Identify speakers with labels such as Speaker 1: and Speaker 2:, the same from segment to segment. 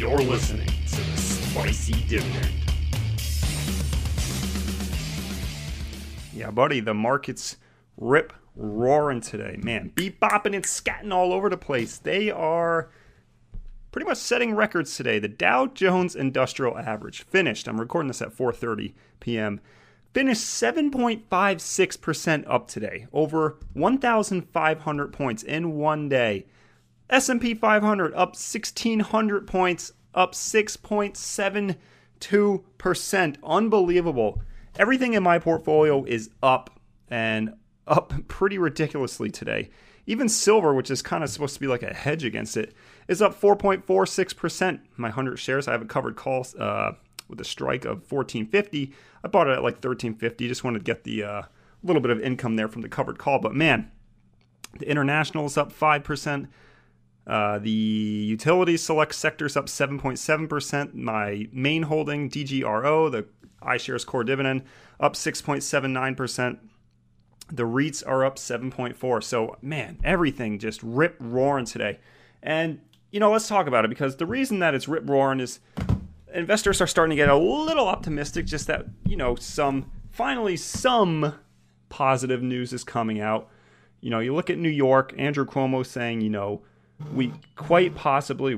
Speaker 1: You're listening to the Spicy Dividend.
Speaker 2: Yeah, buddy, the markets rip roaring today. Man, beep-bopping and scatting all over the place. They are pretty much setting records today. The Dow Jones Industrial Average finished, I'm recording this at 4:30 p.m., finished 7.56% up today, over 1,500 points in one day. S&P 500 up 1,600 points, up 6.72%. Unbelievable. Everything in my portfolio is up, and up pretty ridiculously today. Even silver, which is kind of supposed to be like a hedge against it, is up 4.46%. My 100 shares, I have a covered call with a strike of 14.50. I bought it at like 13.50. Just wanted to get the little bit of income there from the covered call. But man, the international is up 5%. The utilities select sectors up 7.7%. My main holding, DGRO, the iShares Core Dividend, up 6.79%. The REITs are up 7.4%. So, man, everything just rip-roaring today. And, let's talk about it, because the reason that it's rip-roaring is investors are starting to get a little optimistic, just that, finally some positive news is coming out. You look at New York, Andrew Cuomo saying, we quite possibly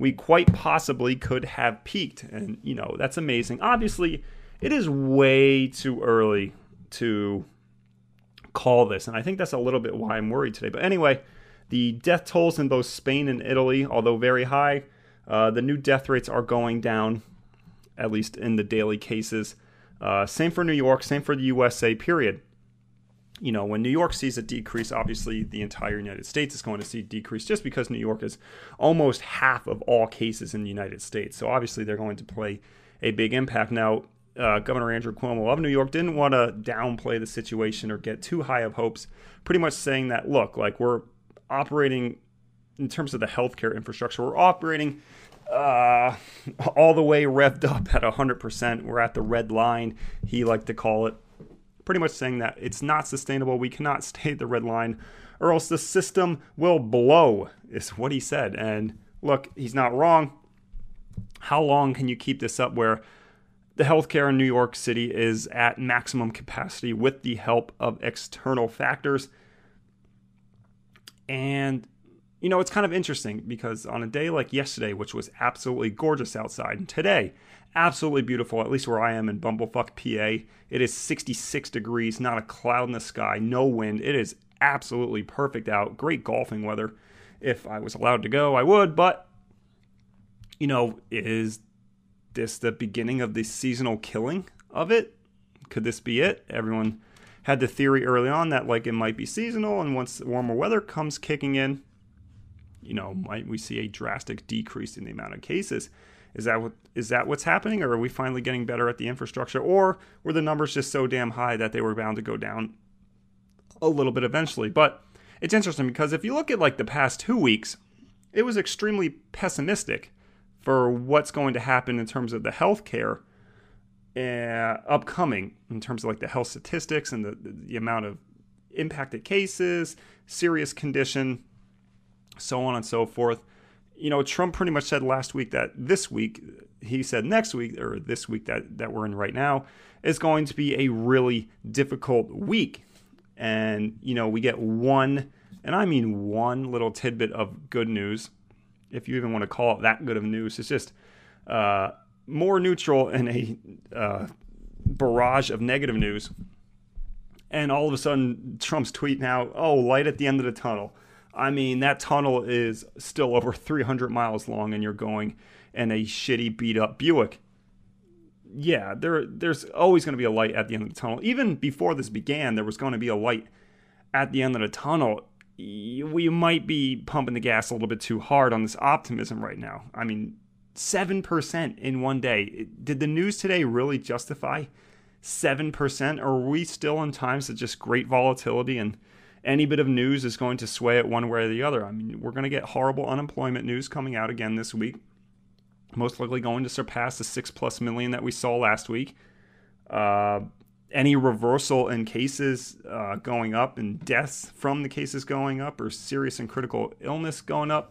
Speaker 2: could have peaked. And, that's amazing. Obviously, it is way too early to call this. And I think that's a little bit why I'm worried today. But anyway, the death tolls in both Spain and Italy, although very high, the new death rates are going down, at least in the daily cases. Same for New York, same for the USA, period. When New York sees a decrease, obviously the entire United States is going to see a decrease, just because New York is almost half of all cases in the United States. So obviously they're going to play a big impact. Now, Governor Andrew Cuomo of New York didn't want to downplay the situation or get too high of hopes, pretty much saying that, look, like, we're operating in terms of the healthcare infrastructure, we're operating all the way revved up at 100%. We're at the red line, he liked to call it. Pretty much saying that it's not sustainable. We cannot stay at the red line, or else the system will blow, is what he said. And look, he's not wrong. How long can you keep this up where the healthcare in New York City is at maximum capacity with the help of external factors? And, it's kind of interesting, because on a day like yesterday, which was absolutely gorgeous outside, and today, absolutely beautiful, at least where I am in Bumblefuck, PA. It is 66 degrees, not a cloud in the sky, no wind. It is absolutely perfect out. Great golfing weather. If I was allowed to go, I would. But, is this the beginning of the seasonal killing of it? Could this be it? Everyone had the theory early on that, like, it might be seasonal, and once warmer weather comes kicking in, might we see a drastic decrease in the amount of cases? Is that what's happening, or are we finally getting better at the infrastructure, or were the numbers just so damn high that they were bound to go down a little bit eventually? But it's interesting, because if you look at like the past 2 weeks, it was extremely pessimistic for what's going to happen in terms of the healthcare upcoming, in terms of like the health statistics and the amount of impacted cases, serious condition, so on and so forth. Trump pretty much said last week that this week, he said next week, or this week that we're in right now, is going to be a really difficult week. And, we get one, and I mean one little tidbit of good news, if you even want to call it that good of news. It's just more neutral in a barrage of negative news. And all of a sudden, Trump's tweeting out, light at the end of the tunnel. I mean, that tunnel is still over 300 miles long, and you're going in a shitty, beat-up Buick. Yeah, there's always going to be a light at the end of the tunnel. Even before this began, there was going to be a light at the end of the tunnel. We might be pumping the gas a little bit too hard on this optimism right now. I mean, 7% in one day. Did the news today really justify 7%? Or are we still in times of just great volatility, and any bit of news is going to sway it one way or the other? I mean, we're going to get horrible unemployment news coming out again this week. Most likely going to surpass the 6+ million that we saw last week. Any reversal in cases going up and deaths from the cases going up, or serious and critical illness going up,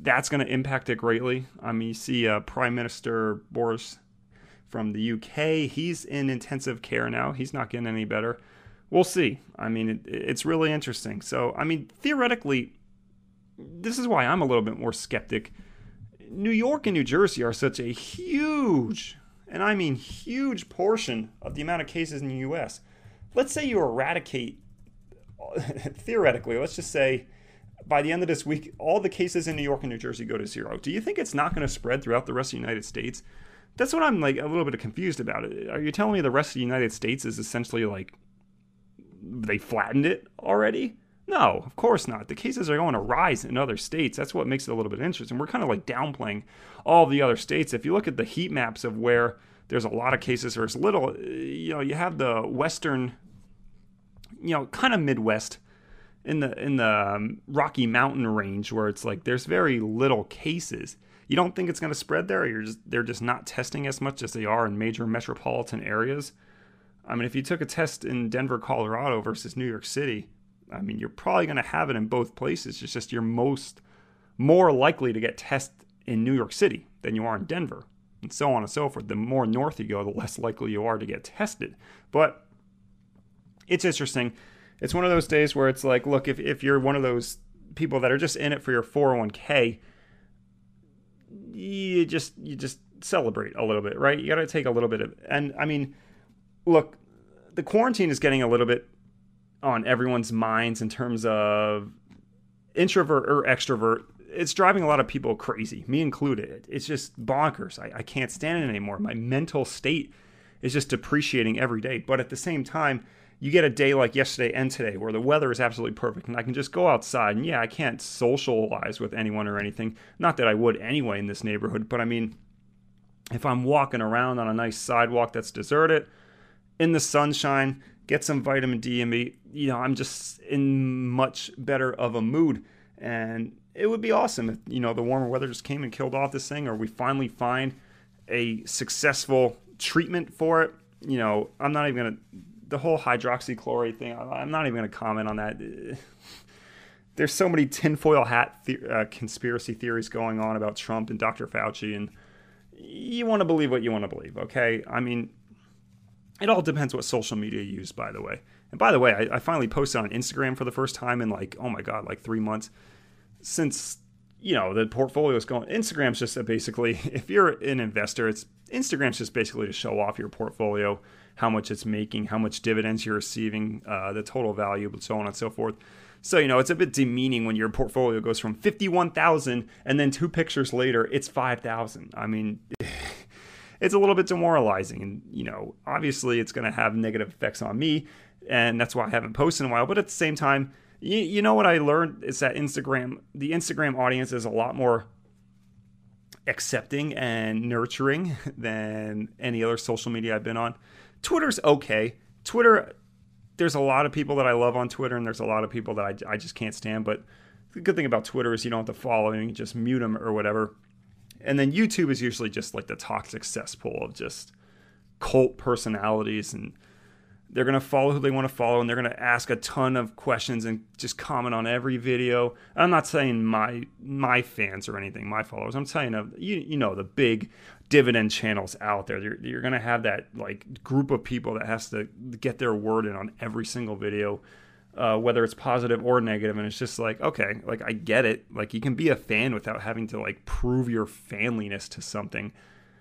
Speaker 2: that's going to impact it greatly. I mean, you see Prime Minister Boris from the UK, he's in intensive care now. He's not getting any better. We'll see. I mean, it's really interesting. So, I mean, theoretically, this is why I'm a little bit more skeptic. New York and New Jersey are such a huge, and I mean huge portion of the amount of cases in the U.S. Let's say you eradicate, theoretically, let's just say by the end of this week, all the cases in New York and New Jersey go to zero. Do you think it's not going to spread throughout the rest of the United States? That's what I'm like a little bit confused about. Are you telling me the rest of the United States is essentially like they flattened it already? No, of course not. The cases are going to rise in other states. That's what makes it a little bit interesting. We're kind of like downplaying all the other states. If you look at the heat maps of where there's a lot of cases or there's little, you have the western, kind of Midwest in the Rocky Mountain range where it's like there's very little cases. You don't think it's going to spread there? Or they're just not testing as much as they are in major metropolitan areas? I mean, if you took a test in Denver, Colorado versus New York City, I mean, you're probably going to have it in both places. It's just you're more likely to get tested in New York City than you are in Denver, and so on and so forth. The more north you go, the less likely you are to get tested. But it's interesting. It's one of those days where it's like, look, if you're one of those people that are just in it for your 401k, you just celebrate a little bit, right? You got to take a little bit of, and I mean, look, the quarantine is getting a little bit on everyone's minds in terms of introvert or extrovert. It's driving a lot of people crazy, me included. It's just bonkers. I can't stand it anymore. My mental state is just depreciating every day. But at the same time, you get a day like yesterday and today where the weather is absolutely perfect and I can just go outside. And yeah, I can't socialize with anyone or anything. Not that I would anyway in this neighborhood. But I mean, if I'm walking around on a nice sidewalk that's deserted, in the sunshine, get some vitamin D in me, I'm just in much better of a mood. And it would be awesome if, the warmer weather just came and killed off this thing, or we finally find a successful treatment for it. I'm not even going to, the whole hydroxychloroquine thing, I'm not even going to comment on that. There's so many tinfoil hat conspiracy theories going on about Trump and Dr. Fauci, and you want to believe what you want to believe, okay? I mean, it all depends what social media you use, by the way. And by the way, I finally posted on Instagram for the first time in 3 months since, the portfolio is going. Instagram's just basically, if you're an investor, Instagram's just basically to show off your portfolio, how much it's making, how much dividends you're receiving, the total value, but so on and so forth. So, it's a bit demeaning when your portfolio goes from 51,000 and then 2 pictures later, it's 5,000. I mean, it's a little bit demoralizing. And, obviously it's going to have negative effects on me. And that's why I haven't posted in a while. But at the same time, you know what I learned is that the Instagram audience is a lot more accepting and nurturing than any other social media I've been on. Twitter's okay. Twitter, there's a lot of people that I love on Twitter, and there's a lot of people that I just can't stand. But the good thing about Twitter is you don't have to follow them. You can just mute them or whatever. And then YouTube is usually just like the toxic cesspool of just cult personalities, and they're going to follow who they want to follow, and they're going to ask a ton of questions and just comment on every video. I'm not saying my fans or anything, my followers. I'm saying the big dividend channels out there. You're going to have that like group of people that has to get their word in on every single video, whether it's positive or negative. And it's just like, okay, like I get it. Like you can be a fan without having to like prove your fanliness to something.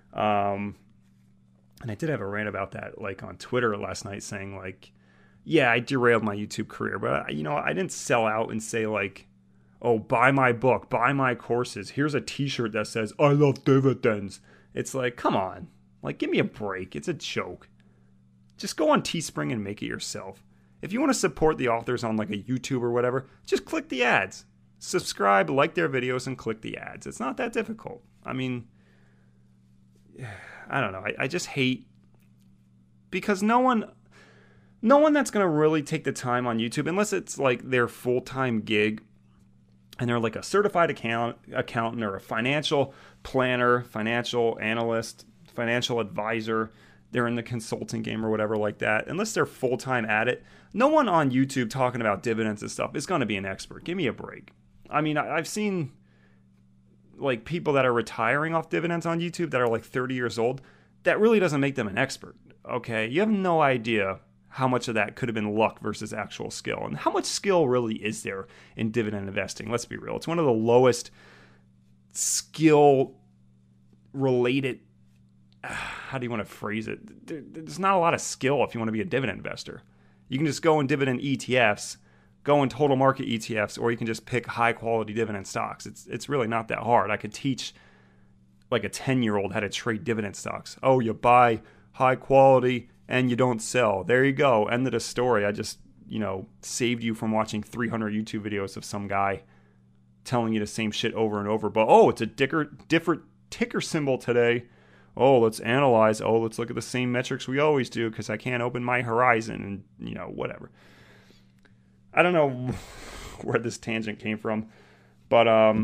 Speaker 2: And I did have a rant about that, like on Twitter last night, saying like, yeah, I derailed my YouTube career, but I didn't sell out and say like, oh, buy my book, buy my courses. Here's a t-shirt that says, I love dividends. It's like, come on, like, give me a break. It's a joke. Just go on Teespring and make it yourself. If you want to support the authors on like a YouTube or whatever, just click the ads, subscribe, like their videos, and click the ads. It's not that difficult. I mean, I don't know. I just hate, because no one that's going to really take the time on YouTube, unless it's like their full-time gig and they're like a certified accountant or a financial planner, financial analyst, financial advisor, they're in the consulting game or whatever like that. Unless they're full-time at it, no one on YouTube talking about dividends and stuff is going to be an expert. Give me a break. I mean, I've seen like people that are retiring off dividends on YouTube that are like 30 years old, that really doesn't make them an expert. Okay, you have no idea how much of that could have been luck versus actual skill, and how much skill really is there in dividend investing. Let's be real, it's one of the lowest skill related, how do you want to phrase it, there's not a lot of skill if you want to be a dividend investor. You can just go in dividend ETFs, go in total market ETFs, or you can just pick high quality dividend stocks. It's really not that hard. I could teach like a 10-year-old how to trade dividend stocks. Oh, you buy high quality and you don't sell. There you go. End of the story. I just, saved you from watching 300 YouTube videos of some guy telling you the same shit over and over. But, it's a different ticker symbol today. Oh, let's analyze. Oh, let's look at the same metrics we always do because I can't open my horizon and, whatever. I don't know where this tangent came from. But,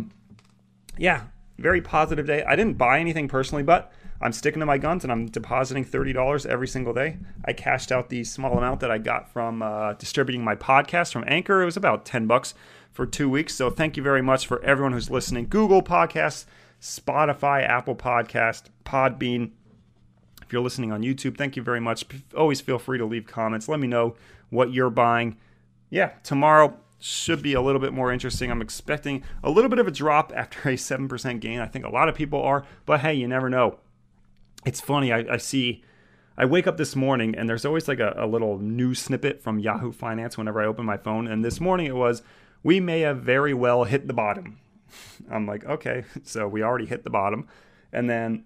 Speaker 2: very positive day. I didn't buy anything personally, but I'm sticking to my guns and I'm depositing $30 every single day. I cashed out the small amount that I got from distributing my podcast from Anchor. It was about $10 for 2 weeks. So thank you very much for everyone who's listening. Google Podcasts, Spotify, Apple Podcast, Podbean. If you're listening on YouTube, thank you very much. Always feel free to leave comments. Let me know what you're buying. Yeah, tomorrow should be a little bit more interesting. I'm expecting a little bit of a drop after a 7% gain. I think a lot of people are, but hey, you never know. It's funny, I wake up this morning and there's always like a little news snippet from Yahoo Finance whenever I open my phone. And this morning it was, we may have very well hit the bottom. I'm like, okay, so we already hit the bottom. And then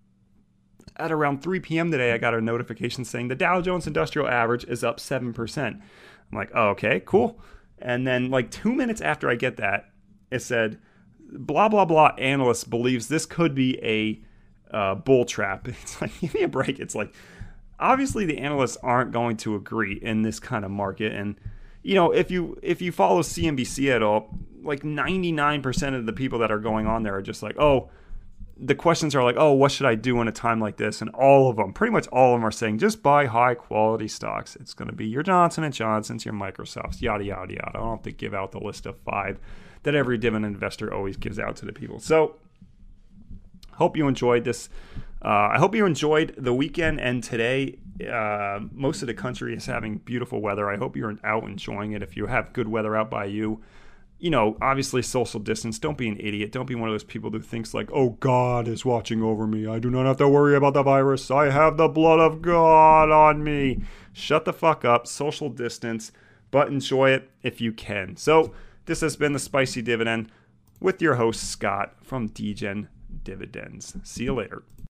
Speaker 2: at around 3 p.m. today, I got a notification saying the Dow Jones Industrial Average is up 7%. I'm like, oh, okay, cool. And then like 2 minutes after I get that, it said, blah, blah, blah, analyst believes this could be a bull trap. It's like, give me a break. It's like, obviously the analysts aren't going to agree in this kind of market. And, if you follow CNBC at all, like 99% of the people that are going on there are just like, oh, the questions are like, oh, what should I do in a time like this? And pretty much all of them are saying, just buy high quality stocks. It's going to be your Johnson & Johnson's, your Microsofts, yada, yada, yada. I don't have to give out the list of 5 that every dividend investor always gives out to the people. So hope you enjoyed this. I hope you enjoyed the weekend and today. Most of the country is having beautiful weather. I hope you're out enjoying it. If you have good weather out by you, obviously social distance. Don't be an idiot. Don't be one of those people who thinks like, oh, God is watching over me. I do not have to worry about the virus. I have the blood of God on me. Shut the fuck up. Social distance, but enjoy it if you can. So this has been the Spicy Dividend with your host, Scott from DGen Dividends. See you later.